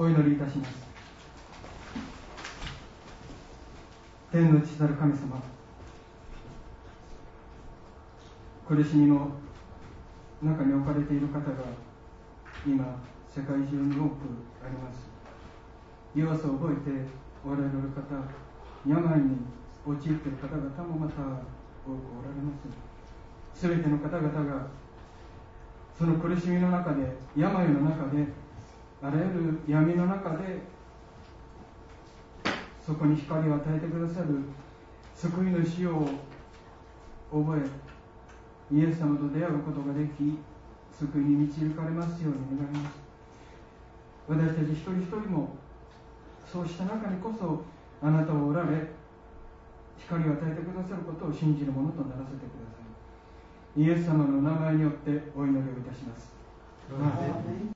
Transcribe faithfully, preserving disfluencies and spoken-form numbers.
お祈りいたします。天の父なる神様、苦しみの中に置かれている方が今世界中に多くあります。弱さを覚えておられる方、病に陥っている方々もまた多くおられます。すべての方々がその苦しみの中で、病の中で、あらゆる闇の中で、そこに光を与えてくださる救いの死を覚え、イエス様と出会うことができ、救いに導かれますように願います。私たち一人一人もそうした中にこそあなたをおられ、光を与えてくださることを信じるものとならせてください。イエス様の名前によってお祈りをいたします。